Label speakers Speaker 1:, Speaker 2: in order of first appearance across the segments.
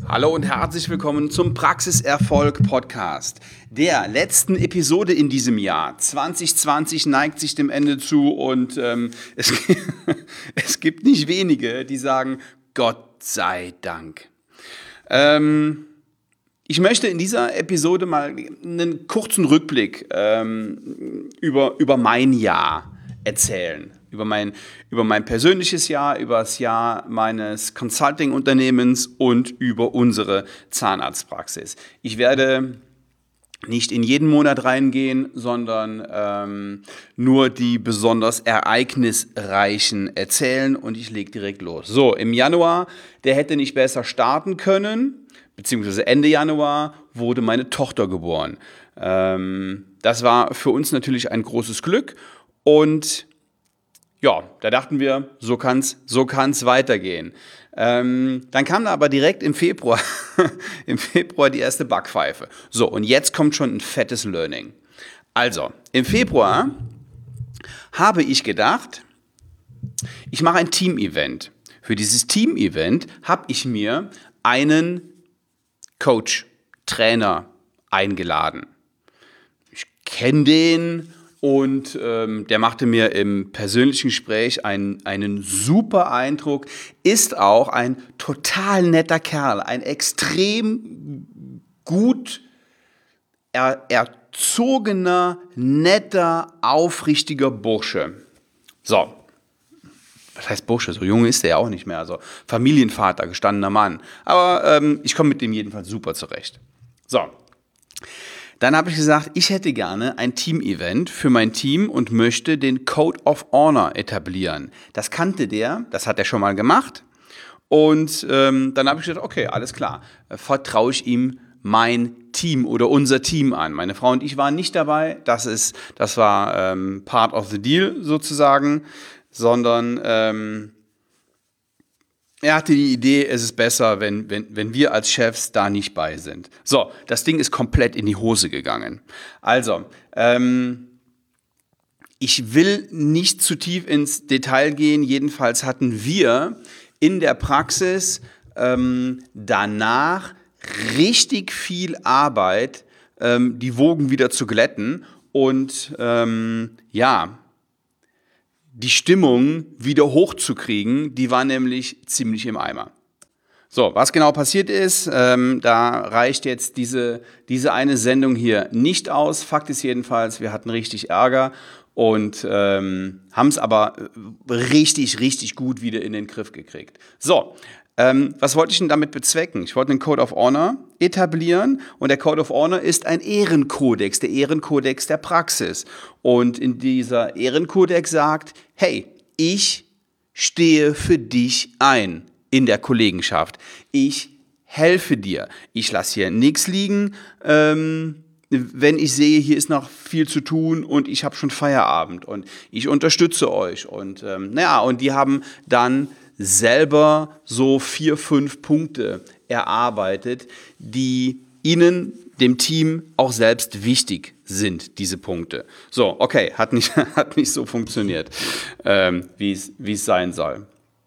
Speaker 1: Hallo und herzlich willkommen zum Praxiserfolg Podcast, der letzten Episode in diesem Jahr. 2020 neigt sich dem Ende zu und es gibt nicht wenige, die sagen, Gott sei Dank. Ich möchte in dieser Episode mal einen kurzen Rückblick über mein Jahr erzählen. Über mein persönliches Jahr, über das Jahr meines Consulting-Unternehmens und über unsere Zahnarztpraxis. Ich werde nicht in jeden Monat reingehen, sondern nur die besonders ereignisreichen erzählen und ich lege direkt los. So, im Januar, der hätte nicht besser starten können, beziehungsweise Ende Januar wurde meine Tochter geboren. Das war für uns natürlich ein großes Glück und ja, da dachten wir, so kann's weitergehen. Dann kam da aber direkt im Februar die erste Backpfeife. So, und jetzt kommt schon ein fettes Learning. Also, im Februar habe ich gedacht, ich mache ein Team-Event. Für dieses Team-Event habe ich mir einen Coach, Trainer eingeladen. Ich kenne den. Und der machte mir im persönlichen Gespräch einen super Eindruck, ist auch ein total netter Kerl, ein extrem gut erzogener, netter, aufrichtiger Bursche. So, was heißt Bursche? So jung ist er ja auch nicht mehr, also Familienvater, gestandener Mann. Aber ich komme mit dem jedenfalls super zurecht. So. Dann habe ich gesagt, ich hätte gerne ein Team-Event für mein Team und möchte den Code of Honor etablieren. Das kannte der, das hat er schon mal gemacht. Und dann habe ich gesagt, okay, alles klar, vertraue ich ihm mein Team oder unser Team an. Meine Frau und ich waren nicht dabei, das war part of the deal sozusagen, sondern er hatte die Idee, es ist besser, wenn wir als Chefs da nicht bei sind. So, das Ding ist komplett in die Hose gegangen. Also, ich will nicht zu tief ins Detail gehen. Jedenfalls hatten wir in der Praxis danach richtig viel Arbeit, die Wogen wieder zu glätten und die Stimmung wieder hochzukriegen, die war nämlich ziemlich im Eimer. So, was genau passiert ist, da reicht jetzt diese eine Sendung hier nicht aus. Fakt ist jedenfalls, wir hatten richtig Ärger und haben es aber richtig, richtig gut wieder in den Griff gekriegt. So, was wollte ich denn damit bezwecken? Ich wollte einen Code of Honor etablieren und der Code of Honor ist ein Ehrenkodex, der Ehrenkodex der Praxis. Und in dieser Ehrenkodex sagt, hey, ich stehe für dich ein in der Kollegenschaft. Ich helfe dir. Ich lasse hier nichts liegen, wenn ich sehe, hier ist noch viel zu tun und ich habe schon Feierabend und ich unterstütze euch. Und und die haben dann selber so 4, 5 Punkte erarbeitet, die ihnen, dem Team, auch selbst wichtig sind, diese Punkte. So, okay, hat nicht so funktioniert, wie es sein soll.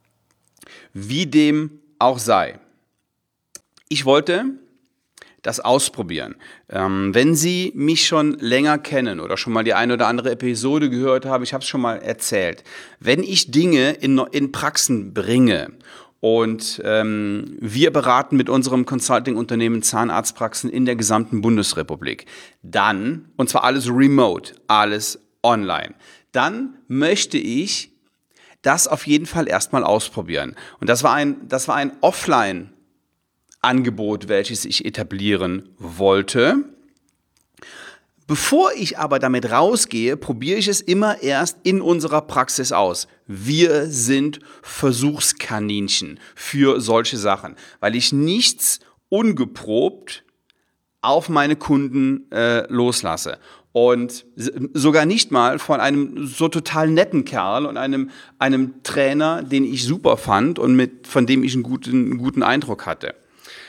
Speaker 1: Wie dem auch sei. Ich wollte das ausprobieren. Wenn Sie mich schon länger kennen oder schon mal die eine oder andere Episode gehört haben, ich habe es schon mal erzählt, wenn ich Dinge in Praxen bringe und wir beraten mit unserem Consulting-Unternehmen Zahnarztpraxen in der gesamten Bundesrepublik, dann, und zwar alles remote, alles online, dann möchte ich das auf jeden Fall erstmal ausprobieren. Und das war ein Offline Angebot, welches ich etablieren wollte. Bevor ich aber damit rausgehe, probiere ich es immer erst in unserer Praxis aus. Wir sind Versuchskaninchen für solche Sachen, weil ich nichts ungeprobt auf meine Kunden loslasse. Und sogar nicht mal von einem so total netten Kerl und einem Trainer, den ich super fand und von dem ich einen guten Eindruck hatte.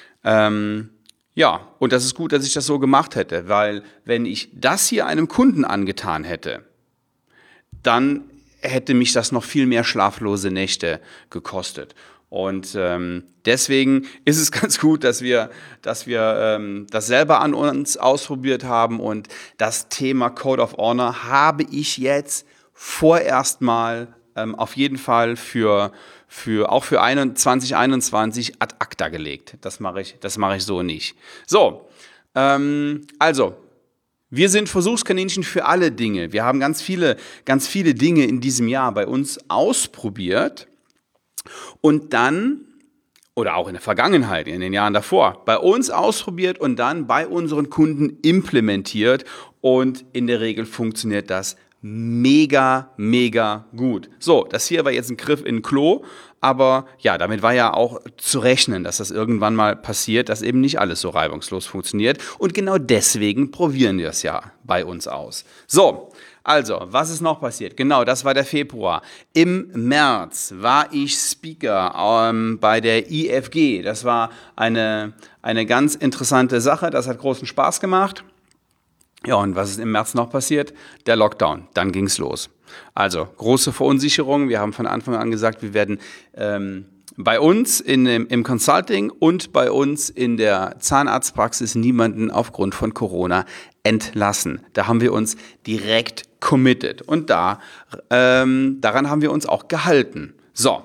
Speaker 1: Und das ist gut, dass ich das so gemacht hätte, weil wenn ich das hier einem Kunden angetan hätte, dann hätte mich das noch viel mehr schlaflose Nächte gekostet. Und deswegen ist es ganz gut, dass wir das selber an uns ausprobiert haben. Und das Thema Code of Honor habe ich jetzt vorerst mal auf jeden Fall auch für 2021 ad acta gelegt. Das mache ich so nicht. So, also, wir sind Versuchskaninchen für alle Dinge. Wir haben ganz viele Dinge in diesem Jahr bei uns ausprobiert und dann, oder auch in der Vergangenheit, in den Jahren davor, bei uns ausprobiert und dann bei unseren Kunden implementiert. Und in der Regel funktioniert das mega, mega gut. So, das hier war jetzt ein Griff in Klo, aber ja, damit war ja auch zu rechnen, dass das irgendwann mal passiert, dass eben nicht alles so reibungslos funktioniert. Und genau deswegen probieren wir es ja bei uns aus. So, also, was ist noch passiert? Genau, das war der Februar. Im März war ich Speaker bei der IFG. Das war eine ganz interessante Sache, das hat großen Spaß gemacht. Ja, und was ist im März noch passiert? Der Lockdown. Dann ging es los. Also große Verunsicherung. Wir haben von Anfang an gesagt, wir werden bei uns im Consulting und bei uns in der Zahnarztpraxis niemanden aufgrund von Corona entlassen. Da haben wir uns direkt committed. Und daran haben wir uns auch gehalten. So.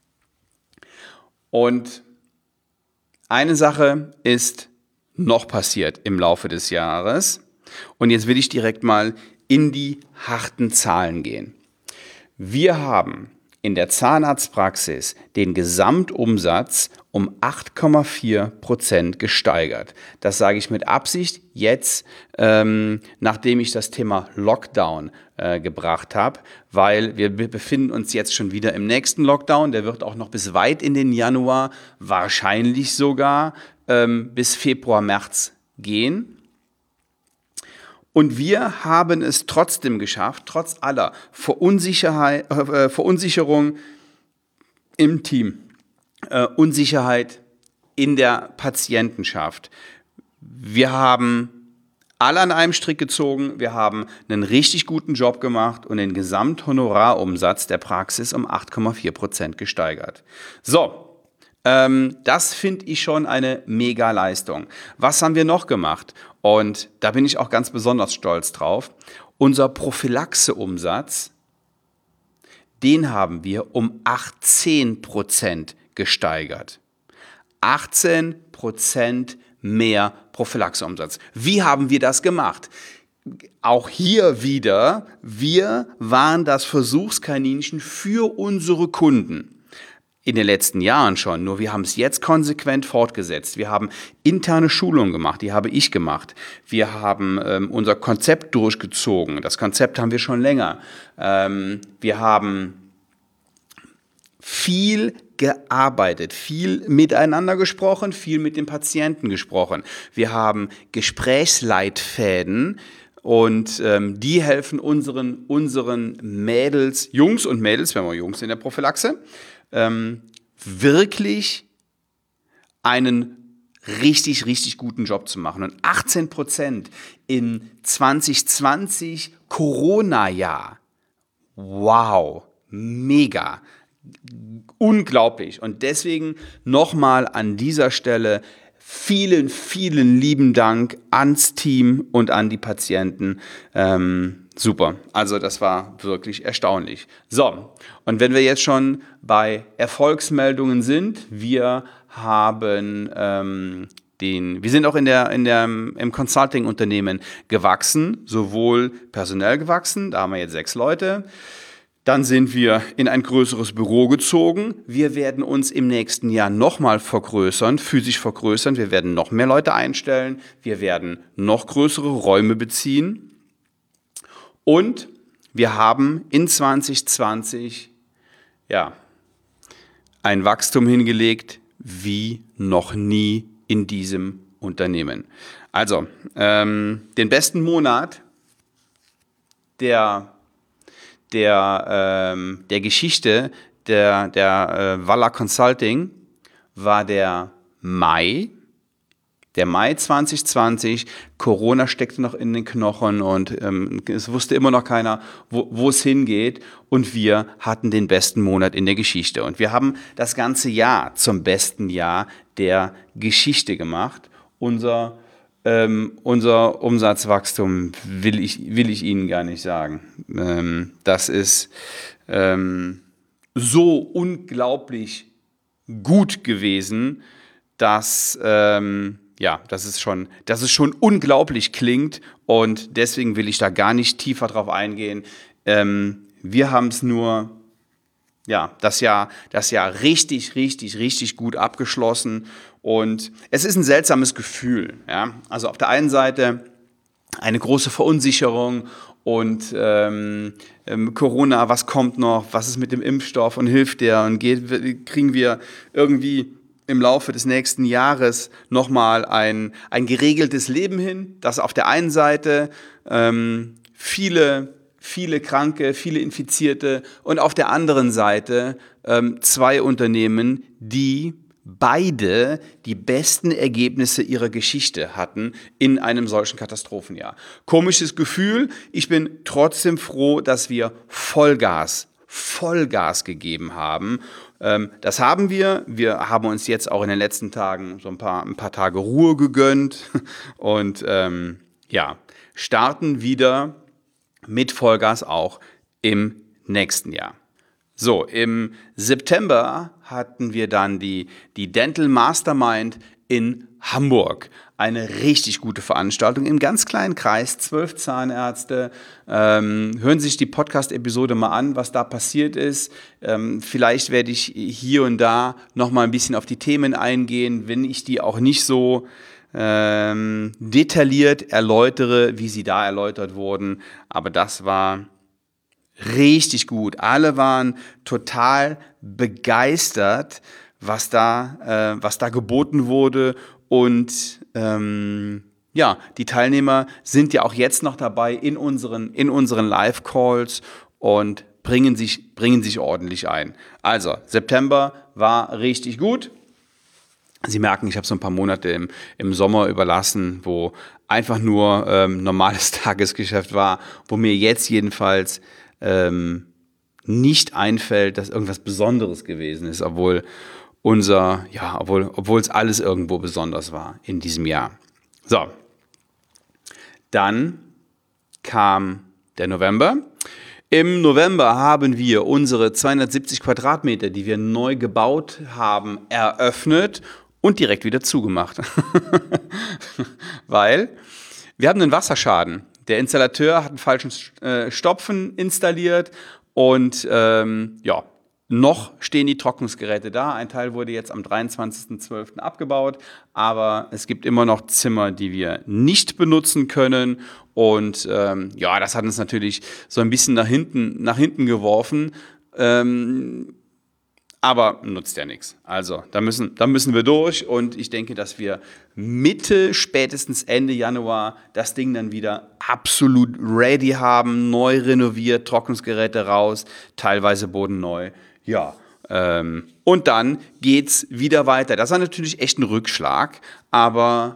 Speaker 1: Und eine Sache ist noch passiert im Laufe des Jahres. Und jetzt will ich direkt mal in die harten Zahlen gehen. Wir haben in der Zahnarztpraxis den Gesamtumsatz um 8,4% gesteigert. Das sage ich mit Absicht jetzt, nachdem ich das Thema Lockdown gebracht habe, weil wir befinden uns jetzt schon wieder im nächsten Lockdown. Der wird auch noch bis weit in den Januar, wahrscheinlich sogar bis Februar, März gehen. Und wir haben es trotzdem geschafft, trotz aller Verunsicherung im Team, Unsicherheit in der Patientenschaft. Wir haben alle an einem Strick gezogen, wir haben einen richtig guten Job gemacht und den Gesamthonorarumsatz der Praxis um 8,4% gesteigert. So. Das finde ich schon eine Mega-Leistung. Was haben wir noch gemacht? Und da bin ich auch ganz besonders stolz drauf. Unser Prophylaxe-Umsatz, den haben wir um 18% gesteigert. 18% mehr Prophylaxe-Umsatz. Wie haben wir das gemacht? Auch hier wieder, wir waren das Versuchskaninchen für unsere Kunden. In den letzten Jahren schon, nur wir haben es jetzt konsequent fortgesetzt. Wir haben interne Schulungen gemacht, die habe ich gemacht. Wir haben unser Konzept durchgezogen, das Konzept haben wir schon länger. Wir haben viel gearbeitet, viel miteinander gesprochen, viel mit den Patienten gesprochen. Wir haben Gesprächsleitfäden und die helfen unseren Mädels, Jungs und Mädels, wenn wir Jungs in der Prophylaxe, wirklich einen richtig, richtig guten Job zu machen. Und 18% in 2020 Corona-Jahr. Wow, mega, unglaublich. Und deswegen nochmal an dieser Stelle vielen, vielen lieben Dank ans Team und an die Patienten. Super, also das war wirklich erstaunlich. So, und wenn wir jetzt schon bei Erfolgsmeldungen sind, wir sind auch im Consulting-Unternehmen gewachsen, sowohl personell gewachsen, da haben wir jetzt 6 Leute. Dann sind wir in ein größeres Büro gezogen. Wir werden uns im nächsten Jahr nochmal vergrößern, physisch vergrößern. Wir werden noch mehr Leute einstellen. Wir werden noch größere Räume beziehen. Und wir haben in 2020 ein Wachstum hingelegt wie noch nie in diesem Unternehmen. Also, den besten Monat der Geschichte der Walla Consulting war der Mai Der Mai 2020, Corona steckte noch in den Knochen und es wusste immer noch keiner, wo es hingeht. Und wir hatten den besten Monat in der Geschichte. Und wir haben das ganze Jahr zum besten Jahr der Geschichte gemacht. Unser Umsatzwachstum will ich Ihnen gar nicht sagen. Das ist so unglaublich gut gewesen, dass es schon unglaublich klingt, und deswegen will ich da gar nicht tiefer drauf eingehen. Wir haben es nur, das Jahr richtig, richtig, richtig gut abgeschlossen, und es ist ein seltsames Gefühl. Ja? Also auf der einen Seite eine große Verunsicherung und Corona, was kommt noch, was ist mit dem Impfstoff und hilft der und kriegen wir irgendwie im Laufe des nächsten Jahres nochmal ein geregeltes Leben hin, dass auf der einen Seite viele Kranke, viele Infizierte und auf der anderen Seite 2 Unternehmen, die beide die besten Ergebnisse ihrer Geschichte hatten in einem solchen Katastrophenjahr. Komisches Gefühl, ich bin trotzdem froh, dass wir Vollgas gegeben haben. Das haben wir. Wir haben uns jetzt auch in den letzten Tagen so ein paar Tage Ruhe gegönnt und starten wieder mit Vollgas auch im nächsten Jahr. So, im September hatten wir dann die Dental Mastermind in Hamburg. Eine richtig gute Veranstaltung im ganz kleinen Kreis, 12 Zahnärzte. Hören Sie sich die Podcast-Episode mal an, was da passiert ist. Vielleicht werde ich hier und da noch mal ein bisschen auf die Themen eingehen, wenn ich die auch nicht so detailliert erläutere, wie sie da erläutert wurden. Aber das war richtig gut. Alle waren total begeistert, was da geboten wurde. Und die Teilnehmer sind ja auch jetzt noch dabei in unseren Live-Calls und bringen sich ordentlich ein. Also, September war richtig gut. Sie merken, ich habe so ein paar Monate im Sommer überlassen, wo einfach nur normales Tagesgeschäft war, wo mir jetzt jedenfalls nicht einfällt, dass irgendwas Besonderes gewesen ist, obwohl es alles irgendwo besonders war in diesem Jahr. So, dann kam der November. Im November haben wir unsere 270 Quadratmeter, die wir neu gebaut haben, eröffnet und direkt wieder zugemacht. Weil wir haben einen Wasserschaden. Der Installateur hat einen falschen Stopfen installiert und noch stehen die Trocknungsgeräte da. Ein Teil wurde jetzt am 23.12. abgebaut, aber es gibt immer noch Zimmer, die wir nicht benutzen können. Und das hat uns natürlich so ein bisschen nach hinten geworfen. Aber nutzt ja nichts. Also, da müssen wir durch, und ich denke, dass wir Mitte, spätestens Ende Januar das Ding dann wieder absolut ready haben, neu renoviert, Trocknungsgeräte raus, teilweise Boden neu. Ja, und dann geht's wieder weiter. Das war natürlich echt ein Rückschlag, aber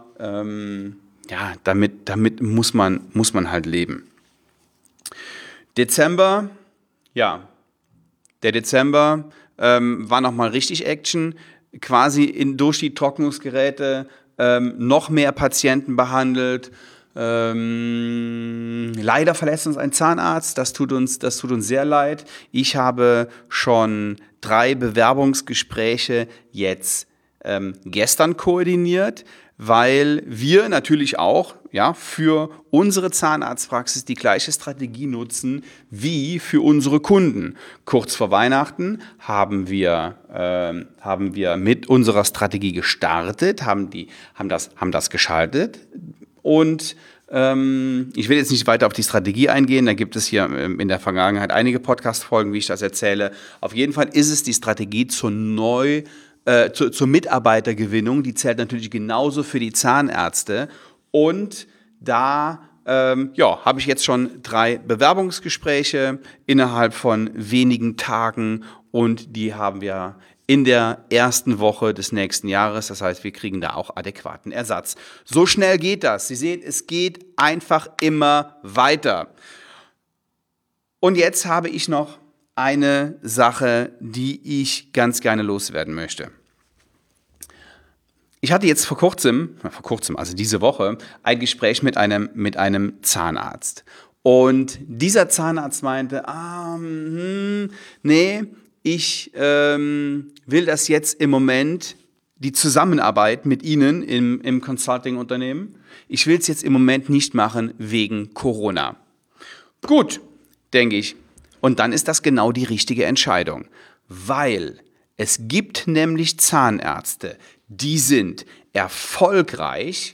Speaker 1: damit muss man halt leben. Dezember, der Dezember war nochmal richtig Action, quasi durch die Trocknungsgeräte noch mehr Patienten behandelt. Leider verlässt uns ein Zahnarzt, das tut uns sehr leid. Ich habe schon 3 Bewerbungsgespräche jetzt gestern koordiniert, weil wir natürlich auch für unsere Zahnarztpraxis die gleiche Strategie nutzen wie für unsere Kunden. Kurz vor Weihnachten haben wir mit unserer Strategie gestartet, haben das geschaltet, und ich will jetzt nicht weiter auf die Strategie eingehen, da gibt es hier in der Vergangenheit einige Podcast-Folgen, wie ich das erzähle. Auf jeden Fall ist es die Strategie zur Mitarbeitergewinnung, die zählt natürlich genauso für die Zahnärzte, und da habe ich jetzt schon 3 Bewerbungsgespräche innerhalb von wenigen Tagen, und die haben wir in der ersten Woche des nächsten Jahres. Das heißt, wir kriegen da auch adäquaten Ersatz. So schnell geht das. Sie sehen, es geht einfach immer weiter. Und jetzt habe ich noch eine Sache, die ich ganz gerne loswerden möchte. Ich hatte jetzt vor kurzem, also diese Woche, ein Gespräch mit einem Zahnarzt. Und dieser Zahnarzt meinte, nee, ich will das jetzt im Moment, die Zusammenarbeit mit Ihnen im Consulting-Unternehmen, ich will es jetzt im Moment nicht machen wegen Corona. Gut, denke ich. Und dann ist das genau die richtige Entscheidung, weil es gibt nämlich Zahnärzte, die sind erfolgreich,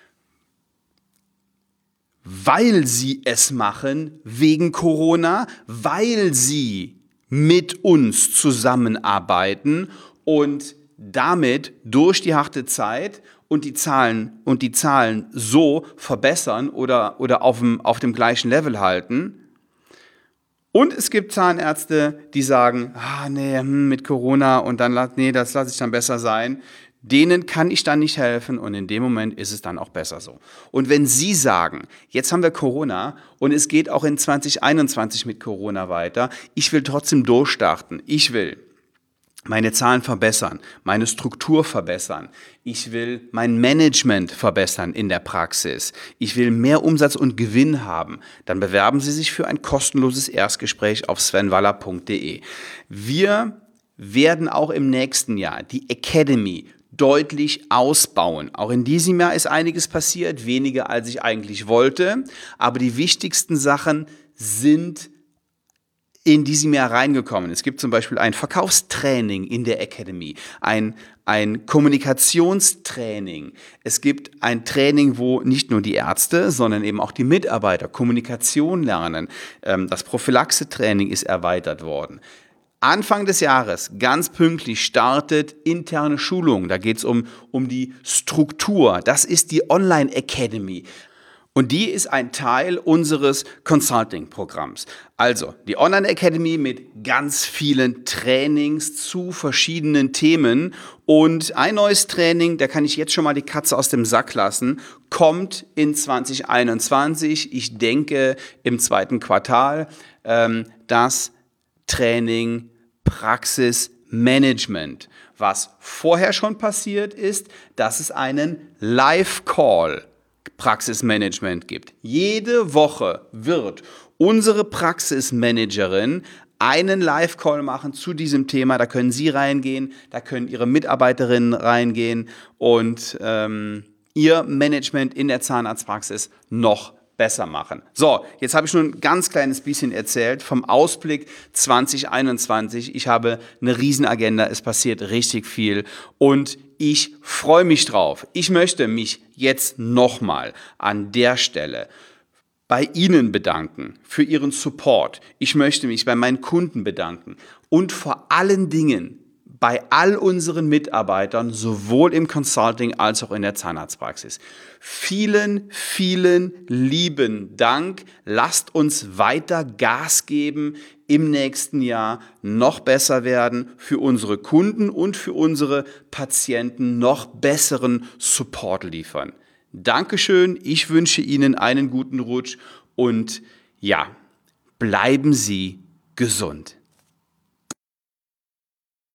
Speaker 1: weil sie es machen wegen Corona, weil sie mit uns zusammenarbeiten und damit durch die harte Zeit und die Zahlen so verbessern oder auf dem gleichen Level halten. Und es gibt Zahnärzte, die sagen, mit Corona und dann, das lasse ich dann besser sein. Denen kann ich dann nicht helfen und in dem Moment ist es dann auch besser so. Und wenn Sie sagen, jetzt haben wir Corona und es geht auch in 2021 mit Corona weiter, ich will trotzdem durchstarten, ich will meine Zahlen verbessern, meine Struktur verbessern, ich will mein Management verbessern in der Praxis, ich will mehr Umsatz und Gewinn haben, dann bewerben Sie sich für ein kostenloses Erstgespräch auf svenwaller.de. Wir werden auch im nächsten Jahr die Academy deutlich ausbauen. Auch in diesem Jahr ist einiges passiert, weniger als ich eigentlich wollte, aber die wichtigsten Sachen sind in diesem Jahr reingekommen. Es gibt zum Beispiel ein Verkaufstraining in der Academy, ein Kommunikationstraining. Es gibt ein Training, wo nicht nur die Ärzte, sondern eben auch die Mitarbeiter Kommunikation lernen. Das Prophylaxe-Training ist erweitert worden. Anfang des Jahres, ganz pünktlich, startet interne Schulung. Da geht es um die Struktur. Das ist die Online Academy. Und die ist ein Teil unseres Consulting-Programms. Also die Online Academy mit ganz vielen Trainings zu verschiedenen Themen. Und ein neues Training, da kann ich jetzt schon mal die Katze aus dem Sack lassen, kommt in 2021. Ich denke im zweiten Quartal, das Training Praxismanagement. Was vorher schon passiert ist, dass es einen Live-Call Praxismanagement gibt. Jede Woche wird unsere Praxismanagerin einen Live-Call machen zu diesem Thema. Da können Sie reingehen, da können Ihre Mitarbeiterinnen reingehen und Ihr Management in der Zahnarztpraxis noch besser machen. So, jetzt habe ich nur ein ganz kleines bisschen erzählt vom Ausblick 2021. Ich habe eine Riesenagenda, es passiert richtig viel und ich freue mich drauf. Ich möchte mich jetzt nochmal an der Stelle bei Ihnen bedanken für Ihren Support. Ich möchte mich bei meinen Kunden bedanken und vor allen Dingen bei all unseren Mitarbeitern, sowohl im Consulting als auch in der Zahnarztpraxis. Vielen, vielen lieben Dank. Lasst uns weiter Gas geben, im nächsten Jahr noch besser werden, für unsere Kunden und für unsere Patienten noch besseren Support liefern. Dankeschön, ich wünsche Ihnen einen guten Rutsch und ja, bleiben Sie gesund.